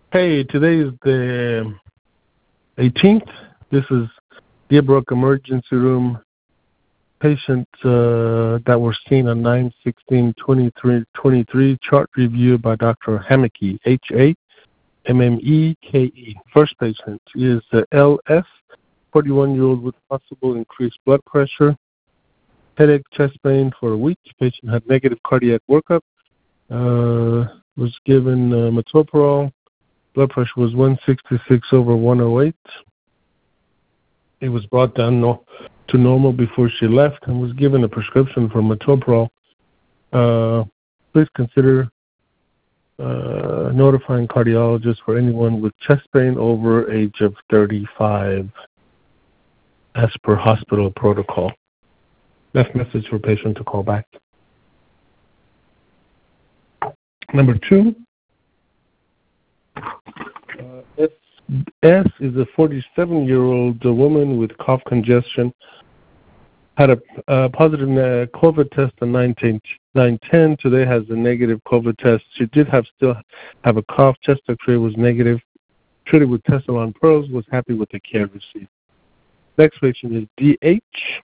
Hey, today is the 18th. This is Deerbrook Emergency Room patients that were seen on 9/16/23 chart review by Dr. Hameke, Hammeke. First patient is LS, 41-year-old with possible increased blood pressure, headache, chest pain for a week. Patient had negative cardiac workup, was given metoprolol. Blood pressure was 166/108. It was brought down to normal before she left and was given a prescription for metoprolol. Please consider notifying cardiologists for anyone with chest pain over age of 35 as per hospital protocol. Left message for patient to call back. Number 2, S is a 47-year-old woman with cough congestion. Had a positive COVID test on 9/10. Today has a negative COVID test. She did still have a cough. Chest X-ray was negative. Treated with Tessalon Pearls. Was happy with the care received. Next patient is DH.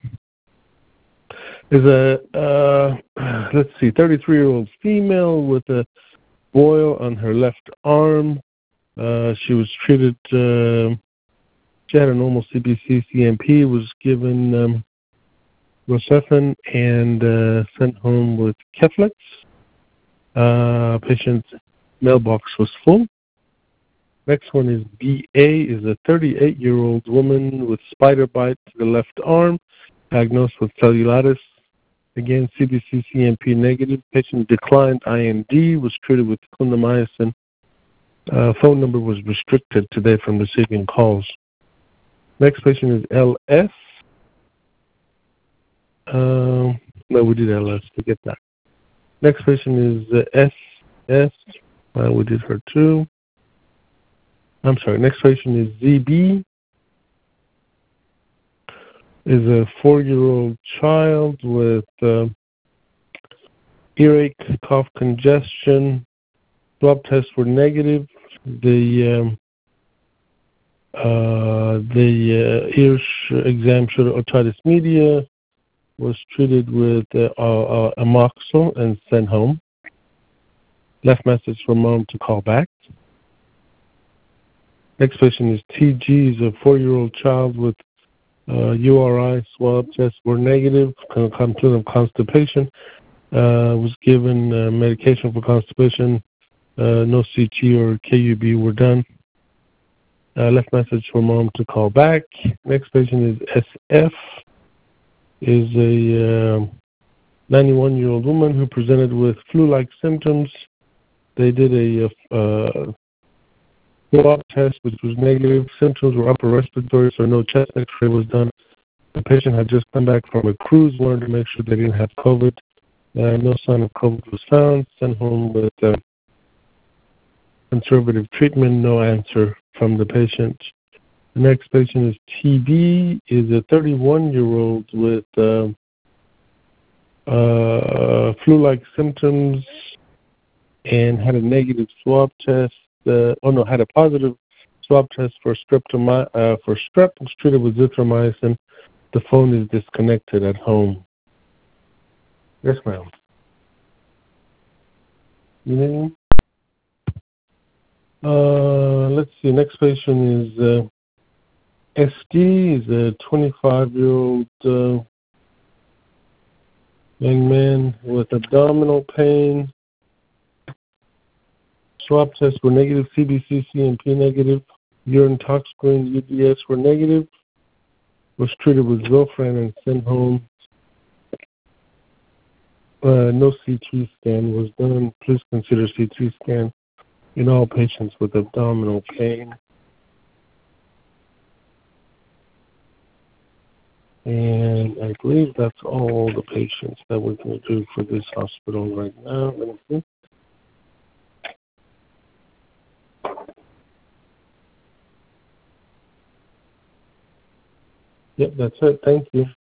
Is a 33-year-old female with a boil on her left arm. She was treated. She had a normal CBC CMP. Was given Rocephin and sent home with Keflex. Patient's mailbox was full. Next one is BA. Is a 38-year-old woman with spider bite to the left arm, diagnosed with cellulitis. Again, CBC CMP negative. Patient declined IND. Was treated with clindamycin. Phone number was restricted today from receiving calls. Next patient is LS. No, we did LS. Forget that. Next patient is SS. We did her too. I'm sorry. Next patient is ZB. Is a 4-year-old child with earache, cough, congestion. Swab tests were negative. The ear exam showed otitis media. Was treated with amoxil and sent home. Left message for mom to call back. Next patient is TG. Is a 4-year-old child with URI. Swab tests were negative. Complaint of constipation. Was given medication for constipation. No CT or KUB were done. Left message for mom to call back. Next patient is SF. Is a 91-year-old woman who presented with flu-like symptoms. They did a swab test, which was negative. Symptoms were upper respiratory, so no chest X-ray was done. The patient had just come back from a cruise, wanted to make sure they didn't have COVID. No sign of COVID was found. Sent home with conservative treatment. No answer from the patient. The next patient is TB. Is a 31-year-old with flu-like symptoms and had a negative swab test. Had a positive swab test for strep. Was treated with zithromycin. The phone is disconnected at home. Yes, ma'am. Let's see. Next patient is SD. Is a 25-year-old young man with abdominal pain. Swab tests were negative. CBC CMP negative. Urine tox screen UBS were negative. Was treated with Zofran and sent home. No CT scan was done. Please consider CT scan in all patients with abdominal pain. And I believe that's all the patients that we're going to do for this hospital right now. Let me see. Yep, that's it. Thank you.